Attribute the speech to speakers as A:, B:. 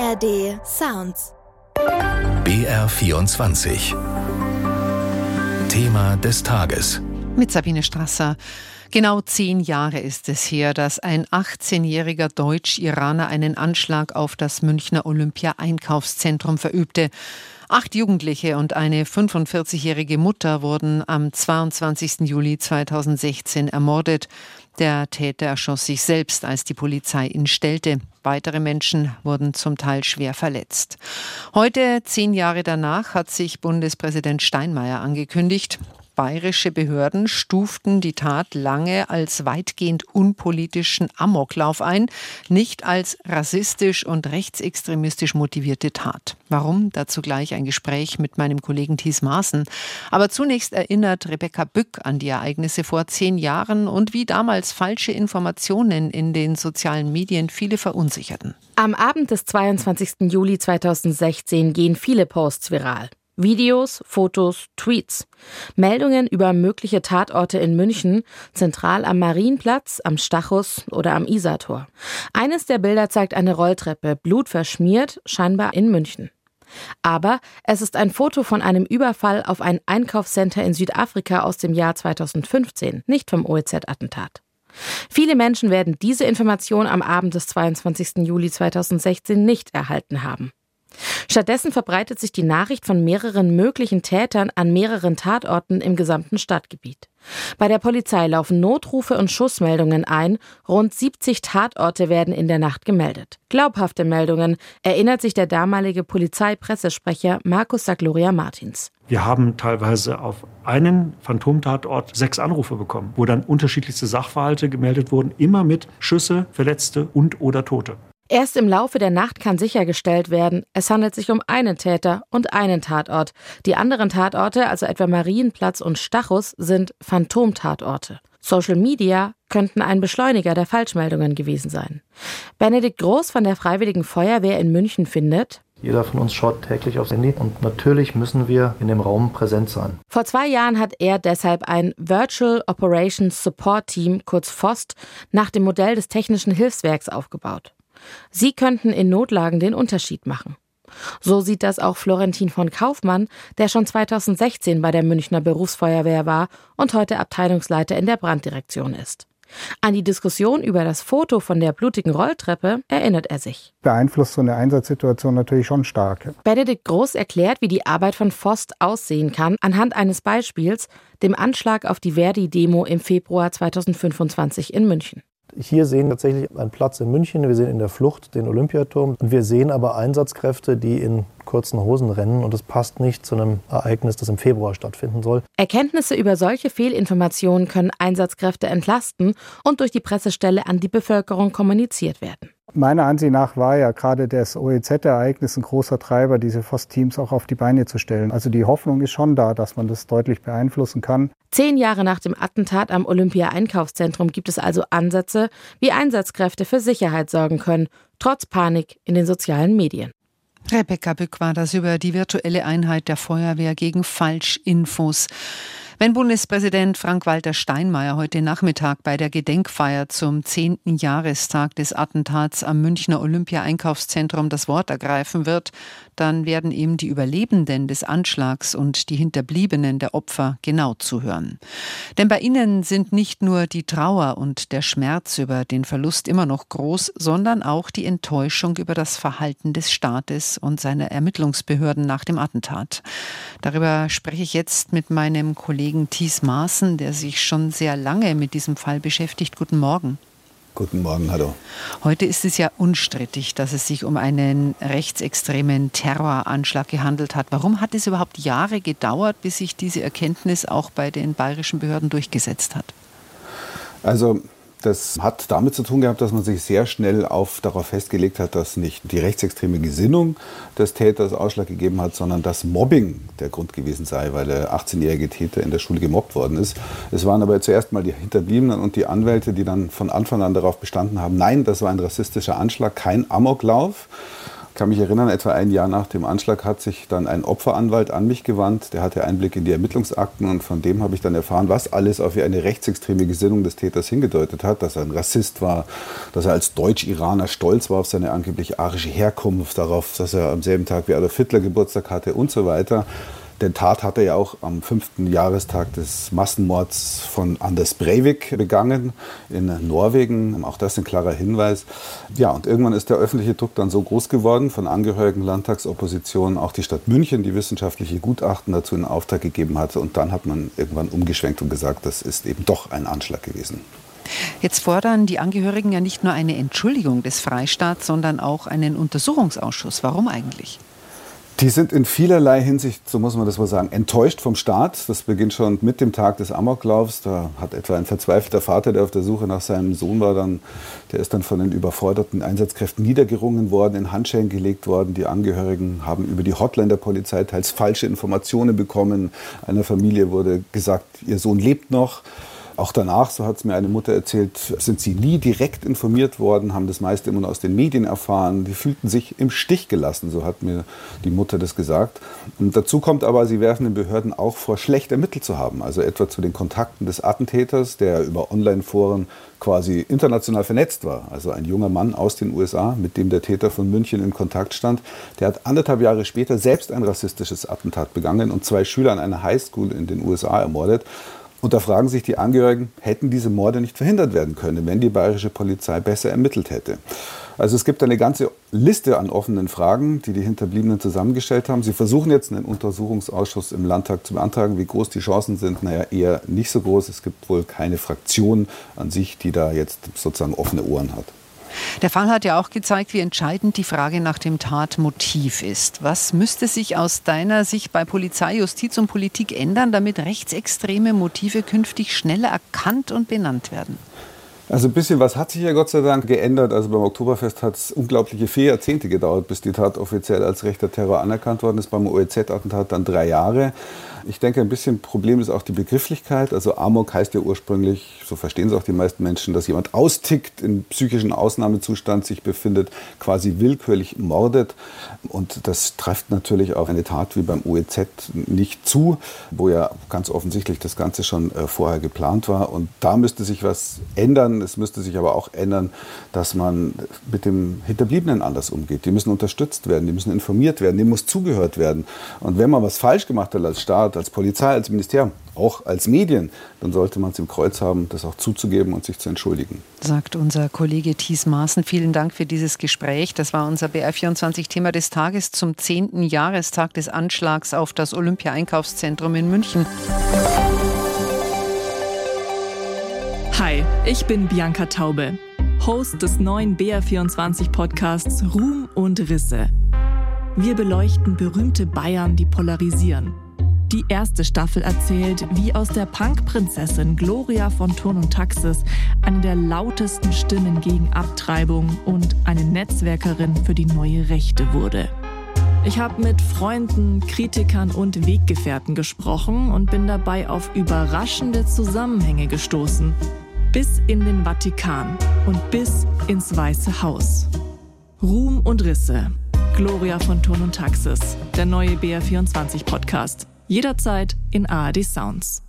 A: ARD Sounds.
B: BR24. Thema des Tages.
C: Mit Sabine Strasser. Genau 10 Jahre ist es her, dass ein 18-jähriger Deutsch-Iraner einen Anschlag auf das Münchner Olympia-Einkaufszentrum verübte. 8 Jugendliche und eine 45-jährige Mutter wurden am 22. Juli 2016 ermordet. Der Täter erschoss sich selbst, als die Polizei ihn stellte. Weitere Menschen wurden zum Teil schwer verletzt. Heute, 10 Jahre danach, hat sich Bundespräsident Steinmeier angekündigt. Bayerische Behörden stuften die Tat lange als weitgehend unpolitischen Amoklauf ein, nicht als rassistisch und rechtsextremistisch motivierte Tat. Warum? Dazu gleich ein Gespräch mit meinem Kollegen Thies Maaßen. Aber zunächst erinnert Rebecca Bück an die Ereignisse vor 10 Jahren und wie damals falsche Informationen in den sozialen Medien viele verunsicherten.
D: Am Abend des 22. Juli 2016 gehen viele Posts viral. Videos, Fotos, Tweets. Meldungen über mögliche Tatorte in München, zentral am Marienplatz, am Stachus oder am Isartor. Eines der Bilder zeigt eine Rolltreppe, blutverschmiert, scheinbar in München. Aber es ist ein Foto von einem Überfall auf ein Einkaufscenter in Südafrika aus dem Jahr 2015, nicht vom OEZ-Attentat. Viele Menschen werden diese Information am Abend des 22. Juli 2016 nicht erhalten haben. Stattdessen verbreitet sich die Nachricht von mehreren möglichen Tätern an mehreren Tatorten im gesamten Stadtgebiet. Bei der Polizei laufen Notrufe und Schussmeldungen ein. Rund 70 Tatorte werden in der Nacht gemeldet. Glaubhafte Meldungen, erinnert sich der damalige Polizeipressesprecher Markus Sagloria-Martins.
E: Wir haben teilweise auf einen Phantomtatort 6 Anrufe bekommen, wo dann unterschiedlichste Sachverhalte gemeldet wurden, immer mit Schüsse, Verletzte und oder Tote.
D: Erst im Laufe der Nacht kann sichergestellt werden, es handelt sich um einen Täter und einen Tatort. Die anderen Tatorte, also etwa Marienplatz und Stachus, sind Phantomtatorte. Social Media könnten ein Beschleuniger der Falschmeldungen gewesen sein. Benedikt Groß von der Freiwilligen Feuerwehr in München findet:
F: Jeder von uns schaut täglich aufs Handy und natürlich müssen wir in dem Raum präsent sein.
D: Vor 2 Jahren hat er deshalb ein Virtual Operations Support Team, kurz VOST, nach dem Modell des Technischen Hilfswerks aufgebaut. Sie könnten in Notlagen den Unterschied machen. So sieht das auch Florentin von Kaufmann, der schon 2016 bei der Münchner Berufsfeuerwehr war und heute Abteilungsleiter in der Branddirektion ist. An die Diskussion über das Foto von der blutigen Rolltreppe erinnert er sich.
G: Beeinflusst so eine Einsatzsituation natürlich schon stark.
D: Benedikt Groß erklärt, wie die Arbeit von VOST aussehen kann, anhand eines Beispiels, dem Anschlag auf die Verdi-Demo im Februar 2025 in München.
F: Hier sehen wir tatsächlich einen Platz in München, wir sehen in der Flucht den Olympiaturm und wir sehen aber Einsatzkräfte, die in kurzen Hosen rennen und es passt nicht zu einem Ereignis, das im Februar stattfinden soll. Erkenntnisse über solche Fehlinformationen können Einsatzkräfte entlasten und durch die Pressestelle an die Bevölkerung kommuniziert werden.
G: Meiner Ansicht nach war ja gerade das OEZ-Ereignis ein großer Treiber, diese VOST-Teams auch auf die Beine zu stellen. Also die Hoffnung ist schon da, dass man das deutlich beeinflussen kann.
D: 10 Jahre nach dem Attentat am Olympia-Einkaufszentrum gibt es also Ansätze, wie Einsatzkräfte für Sicherheit sorgen können, trotz Panik in den sozialen Medien.
C: Rebecca Bück war das über die virtuelle Einheit der Feuerwehr gegen Falschinfos. Wenn Bundespräsident Frank-Walter Steinmeier heute Nachmittag bei der Gedenkfeier zum 10. Jahrestag des Attentats am Münchner Olympia-Einkaufszentrum das Wort ergreifen wird, dann werden ihm die Überlebenden des Anschlags und die Hinterbliebenen der Opfer genau zuhören. Denn bei ihnen sind nicht nur die Trauer und der Schmerz über den Verlust immer noch groß, sondern auch die Enttäuschung über das Verhalten des Staates und seiner Ermittlungsbehörden nach dem Attentat. Darüber spreche ich jetzt mit meinem Kollegen Thies Maaßen, der sich schon sehr lange mit diesem Fall beschäftigt. Guten Morgen.
H: Guten Morgen, hallo.
C: Heute ist es ja unstrittig, dass es sich um einen rechtsextremen Terroranschlag gehandelt hat. Warum hat es überhaupt Jahre gedauert, bis sich diese Erkenntnis auch bei den bayerischen Behörden durchgesetzt hat?
H: Also das hat damit zu tun gehabt, dass man sich sehr schnell darauf festgelegt hat, dass nicht die rechtsextreme Gesinnung des Täters Ausschlag gegeben hat, sondern dass Mobbing der Grund gewesen sei, weil der 18-jährige Täter in der Schule gemobbt worden ist. Es waren aber zuerst mal die Hinterbliebenen und die Anwälte, die dann von Anfang an darauf bestanden haben, nein, das war ein rassistischer Anschlag, kein Amoklauf. kann mich erinnern, etwa ein Jahr nach dem Anschlag hat sich dann ein Opferanwalt an mich gewandt. Der hatte Einblick in die Ermittlungsakten und von dem habe ich dann erfahren, was alles auf eine rechtsextreme Gesinnung des Täters hingedeutet hat. Dass er ein Rassist war, dass er als Deutsch-Iraner stolz war auf seine angeblich arische Herkunft, darauf, dass er am selben Tag wie Adolf Hitler Geburtstag hatte und so weiter. Den Tat hat er ja auch am 5. Jahrestag des Massenmords von Anders Breivik begangen in Norwegen. Auch das ein klarer Hinweis. Ja, und irgendwann ist der öffentliche Druck dann so groß geworden von Angehörigen Landtagsopposition, auch die Stadt München, die wissenschaftliche Gutachten dazu in Auftrag gegeben hatte. Und dann hat man irgendwann umgeschwenkt und gesagt, das ist eben doch ein Anschlag gewesen.
C: Jetzt fordern die Angehörigen ja nicht nur eine Entschuldigung des Freistaats, sondern auch einen Untersuchungsausschuss. Warum eigentlich?
H: Die sind in vielerlei Hinsicht, so muss man das mal sagen, enttäuscht vom Staat. Das beginnt schon mit dem Tag des Amoklaufs. Da hat etwa ein verzweifelter Vater, der auf der Suche nach seinem Sohn war, der ist dann von den überforderten Einsatzkräften niedergerungen worden, in Handschellen gelegt worden. Die Angehörigen haben über die Hotline der Polizei teils falsche Informationen bekommen. Einer Familie wurde gesagt, ihr Sohn lebt noch. Auch danach, so hat es mir eine Mutter erzählt, sind sie nie direkt informiert worden, haben das meiste immer nur aus den Medien erfahren. Die fühlten sich im Stich gelassen, so hat mir die Mutter das gesagt. Und dazu kommt aber, sie werfen den Behörden auch vor, schlecht ermittelt zu haben. Also etwa zu den Kontakten des Attentäters, der über Online-Foren quasi international vernetzt war. Also ein junger Mann aus den USA, mit dem der Täter von München in Kontakt stand, der hat 1,5 Jahre später selbst ein rassistisches Attentat begangen und 2 Schüler an einer Highschool in den USA ermordet. Und da fragen sich die Angehörigen, hätten diese Morde nicht verhindert werden können, wenn die bayerische Polizei besser ermittelt hätte. Also es gibt eine ganze Liste an offenen Fragen, die die Hinterbliebenen zusammengestellt haben. Sie versuchen jetzt einen Untersuchungsausschuss im Landtag zu beantragen. Wie groß die Chancen sind, naja, eher nicht so groß. Es gibt wohl keine Fraktion an sich, die da jetzt sozusagen offene Ohren hat.
C: Der Fall hat ja auch gezeigt, wie entscheidend die Frage nach dem Tatmotiv ist. Was müsste sich aus deiner Sicht bei Polizei, Justiz und Politik ändern, damit rechtsextreme Motive künftig schneller erkannt und benannt werden?
H: Also ein bisschen was hat sich ja Gott sei Dank geändert. Also beim Oktoberfest hat es unglaubliche 4 Jahrzehnte gedauert, bis die Tat offiziell als rechter Terror anerkannt worden ist. Beim OEZ-Attentat dann 3 Jahre. Ich denke, ein bisschen Problem ist auch die Begrifflichkeit. Also Amok heißt ja ursprünglich, so verstehen es auch die meisten Menschen, dass jemand austickt, in psychischen Ausnahmezustand sich befindet, quasi willkürlich mordet. Und das trifft natürlich auf eine Tat wie beim OEZ nicht zu, wo ja ganz offensichtlich das Ganze schon vorher geplant war. Und da müsste sich was ändern. Es müsste sich aber auch ändern, dass man mit dem Hinterbliebenen anders umgeht. Die müssen unterstützt werden, die müssen informiert werden, denen muss zugehört werden. Und wenn man was falsch gemacht hat als Staat, als Polizei, als Ministerium, auch als Medien, dann sollte man es im Kreuz haben, das auch zuzugeben und sich zu entschuldigen.
C: Sagt unser Kollege Thies Maaßen. Vielen Dank für dieses Gespräch. Das war unser BR24-Thema des Tages zum 10. Jahrestag des Anschlags auf das Olympia-Einkaufszentrum in München.
A: Hi, ich bin Bianca Taube, Host des neuen BR24-Podcasts Ruhm und Risse. Wir beleuchten berühmte Bayern, die polarisieren. Die erste Staffel erzählt, wie aus der Punk-Prinzessin Gloria von Thurn und Taxis eine der lautesten Stimmen gegen Abtreibung und eine Netzwerkerin für die neue Rechte wurde. Ich habe mit Freunden, Kritikern und Weggefährten gesprochen und bin dabei auf überraschende Zusammenhänge gestoßen. Bis in den Vatikan und bis ins Weiße Haus. Ruhm und Risse. Gloria von Thurn und Taxis. Der neue BR24-Podcast. Jederzeit in ARD Sounds.